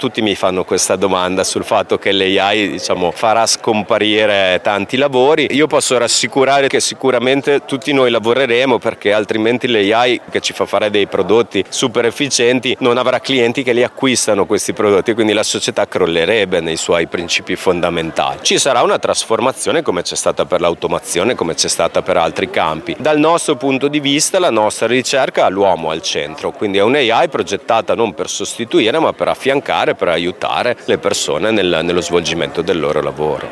Tutti mi fanno questa domanda sul fatto che l'AI, farà scomparire tanti lavori. Io posso rassicurare che sicuramente tutti noi lavoreremo, perché altrimenti l'AI, che ci fa fare dei prodotti super efficienti, non avrà clienti che li acquistano questi prodotti, quindi la società crollerebbe nei suoi principi fondamentali. Ci sarà una trasformazione, come c'è stata per l'automazione, come c'è stata per altri campi. Dal nostro punto di vista, la nostra ricerca ha l'uomo al centro, quindi è un'AI progettata non per sostituire, ma per affiancare, per aiutare le persone nello svolgimento del loro lavoro.